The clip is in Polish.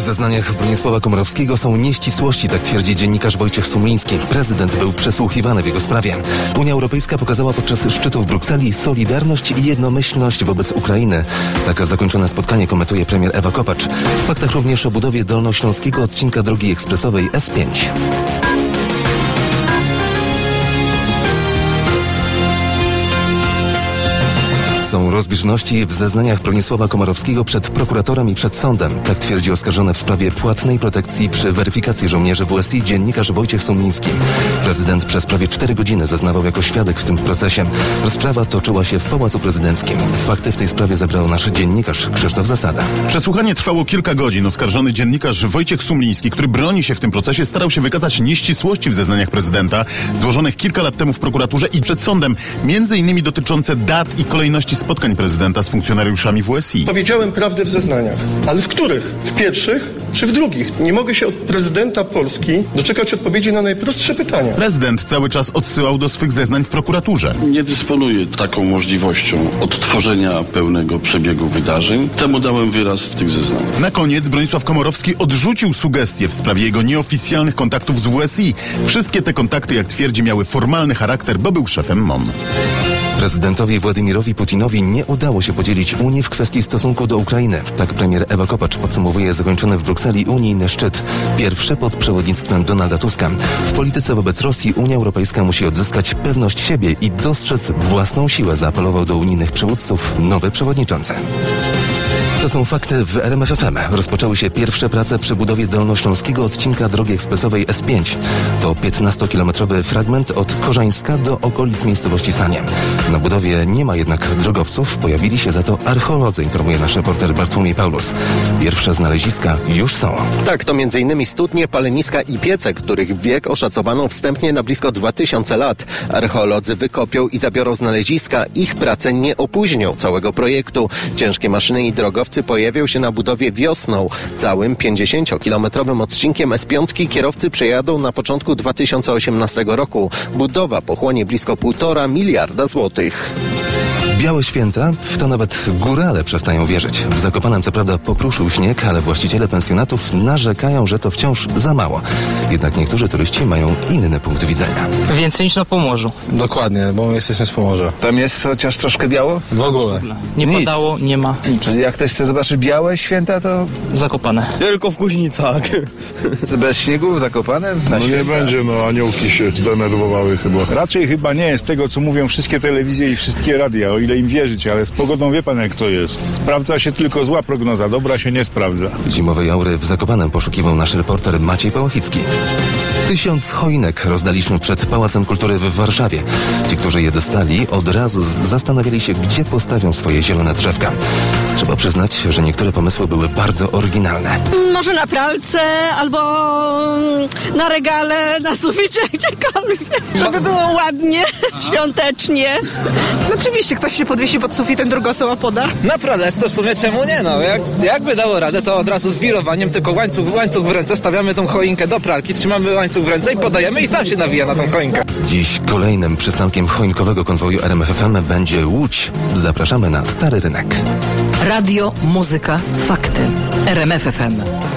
zeznaniach Bronisława Komorowskiego są nieścisłości, tak twierdzi dziennikarz Wojciech Sumliński. Prezydent był przesłuchiwany w jego sprawie. Unia Europejska pokazała podczas szczytu w Brukseli solidarność i jednomyślność wobec Ukrainy. Tak zakończone spotkanie komentuje premier Ewa Kopacz. W faktach również o budowie dolnośląskiego odcinka drogi ekspresowej S5. Są rozbieżności w zeznaniach Bronisława Komorowskiego przed prokuratorem i przed sądem. Tak twierdzi oskarżony w sprawie płatnej protekcji przy weryfikacji żołnierzy WSI dziennikarz Wojciech Sumliński. Prezydent przez prawie 4 godziny zeznawał jako świadek w tym procesie. Rozprawa toczyła się w Pałacu Prezydenckim. Fakty w tej sprawie zebrał nasz dziennikarz Krzysztof Zasada. Przesłuchanie trwało kilka godzin. Oskarżony dziennikarz Wojciech Sumliński, który broni się w tym procesie, starał się wykazać nieścisłości w zeznaniach prezydenta, złożonych kilka lat temu w prokuraturze i przed sądem, między innymi dotyczące dat i kolejności spotkań prezydenta z funkcjonariuszami WSI. Powiedziałem prawdę w zeznaniach, ale w których? W pierwszych czy w drugich? Nie mogę się od prezydenta Polski doczekać odpowiedzi na najprostsze pytania. Prezydent cały czas odsyłał do swych zeznań w prokuraturze. Nie dysponuję taką możliwością odtworzenia pełnego przebiegu wydarzeń. Temu dałem wyraz w tych zeznaniach. Na koniec Bronisław Komorowski odrzucił sugestie w sprawie jego nieoficjalnych kontaktów z WSI. Wszystkie te kontakty, jak twierdzi, miały formalny charakter, bo był szefem MON. Prezydentowi Władimirowi Putinowi nie udało się podzielić Unii w kwestii stosunku do Ukrainy. Tak premier Ewa Kopacz podsumowuje zakończony w Brukseli unijny szczyt. Pierwszy pod przewodnictwem Donalda Tuska. W polityce wobec Rosji Unia Europejska musi odzyskać pewność siebie i dostrzec własną siłę, zaapelował do unijnych przywódców nowy przewodniczący. To są fakty w RMF FM. Rozpoczęły się pierwsze prace przy budowie dolnośląskiego odcinka drogi ekspresowej S5. To 15-kilometrowy fragment od Korzańska do okolic miejscowości Sanie. Na budowie nie ma jednak drogowców, pojawili się za to archeolodzy, informuje nasz reporter Bartłomiej Paulus. Pierwsze znaleziska już są. Tak, to m.in. studnie, paleniska i piece, których wiek oszacowano wstępnie na blisko 2000 lat. Archeolodzy wykopią i zabiorą znaleziska. Ich prace nie opóźnią całego projektu. Ciężkie maszyny i drogowcy pojawią się na budowie wiosną. Całym 50-kilometrowym odcinkiem S5 kierowcy przejadą na początku 2018 roku. Budowa pochłonie blisko 1,5 miliarda złotych. Białe święta? W to nawet górale przestają wierzyć. W Zakopanem co prawda popruszył śnieg, ale właściciele pensjonatów narzekają, że to wciąż za mało. Jednak niektórzy turyści mają inny punkt widzenia. Więcej niż na Pomorzu. Dokładnie, bo my jesteśmy z Pomorza. Tam jest chociaż troszkę biało? W ogóle. Nie padało, nie ma nic. Czyli jak ktoś chce zobaczyć białe święta, to... Zakopane. Tylko w Kuźnicach. Bez śniegu w Zakopanem? No nie będzie, aniołki się zdenerwowały chyba. Raczej chyba nie, z tego co mówią wszystkie telewizje i wszystkie radia, o ile im wierzyć, ale z pogodą wie pan jak to jest. Sprawdza się tylko zła prognoza, dobra się nie sprawdza. Zimowej aury w Zakopanem poszukiwał nasz reporter Maciej Pałachicki. 1000 choinek rozdaliśmy przed Pałacem Kultury w Warszawie. Ci, którzy je dostali, od razu zastanawiali się, gdzie postawią swoje zielone drzewka. Trzeba przyznać, że niektóre pomysły były bardzo oryginalne. Może na pralce, albo na regale, na suficie, gdziekolwiek. Żeby było ładnie, świątecznie. Oczywiście, ktoś się podwiesi pod sufitem, drugą poda. Na pralece w sumie czemu nie, jakby dało radę, to od razu z wirowaniem, tylko łańcuch w ręce, stawiamy tą choinkę do pralki, trzymamy łańcuch w ręce i podajemy i sam się nawija na tą choinkę. Dziś kolejnym przystankiem choinkowego konwoju RMF FM będzie Łódź. Zapraszamy na Stary Rynek. Radio, muzyka, fakty. RMF FM.